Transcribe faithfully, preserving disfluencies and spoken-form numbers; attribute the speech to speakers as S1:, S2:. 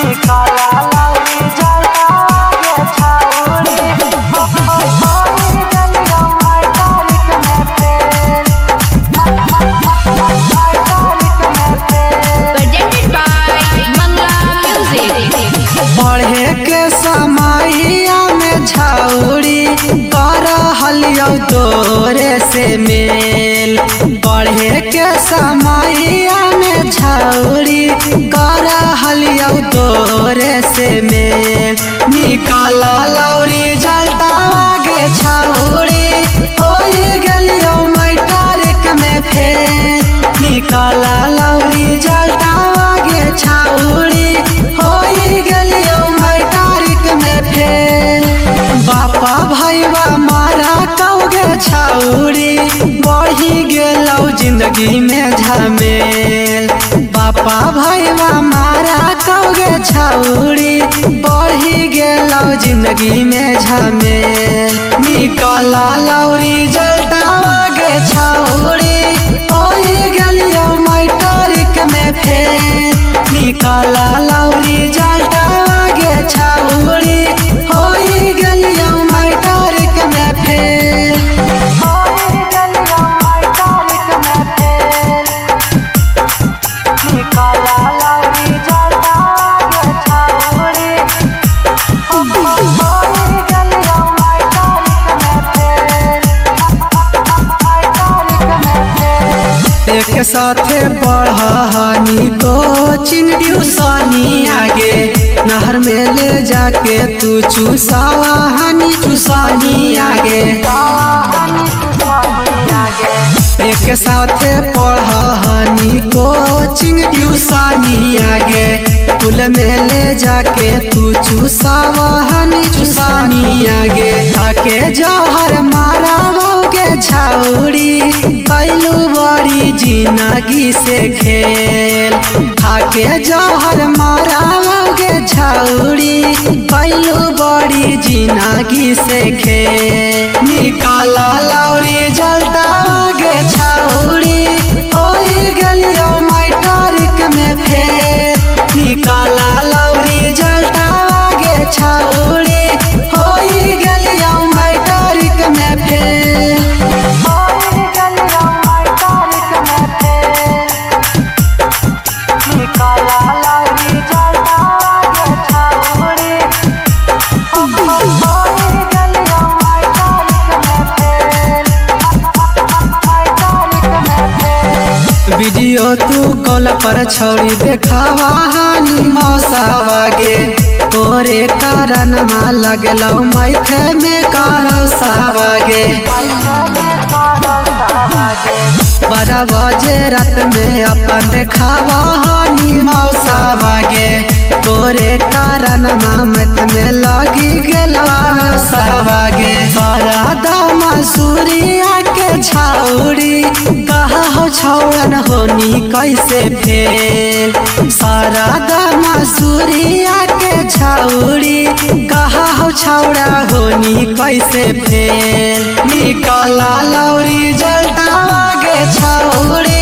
S1: तोरे से मेल पढ़े के समैया में छौरी कर हलियौ तोरे से मेल निकाल लौरी जलता आगे छौरी हो गेलियो मैट्रिक में फेल निकाल लौरी जलता आगे छौरी हो गेलियो मैट्रिक में फेल बापा भैया मारा कौगे छौरी बढ़ी गेलौ जिंदगी में झमेल बापा भैया मारा कौगे छौरी बढ़ी गेलौ जिंदगी में झमेल निकल लौरी जलता आगे छौरी हो गेलियो मैट्रिक में फेल निकल लौरी जलता आगे छौरी हो गेलियो मैट्रिक में फेल एक साथे पढ़ानी कोचिंग ट्यूशनी आगे नहर में ले जाके तू चूसावा हनी चूसानी आगे एक साथे पढ़ानी कोचिंग ट्यूशनी आगे पुल में ले जाके तू चूसावा हनी चूसानी आगे आके जौहर मारा मौगे छौरी कैलू बड़ी जिंदगी से खेल आके जौहर मारा मौगे छौरी कैलू बड़ी जिंदगी से खेल निकाल लौरी जलता आगे छौरी हो गेलियो मैट्रिक में फेल निकाल लौरी जलता आगे छौरी हो गेलियो मैट्रिक में फेल वीडियो तू कॉल पर छौरी देखावा हानी मौसावागे तोरे कारण मा लगलौ मैथ में करो सावागे बारह बजे रात में अपन देखावा हानी मौसावागे तोरे कारण मा मैथ में लगी गेलौ सावागे सारा दामा सूर्या के छौरी कहा हो छौड़न होनी कैसे फेल सारा दामा सूर्या के छौरी कहा हो छौड़ा होनी कैसे फेल निकाल लौरी जलता आगे छौरी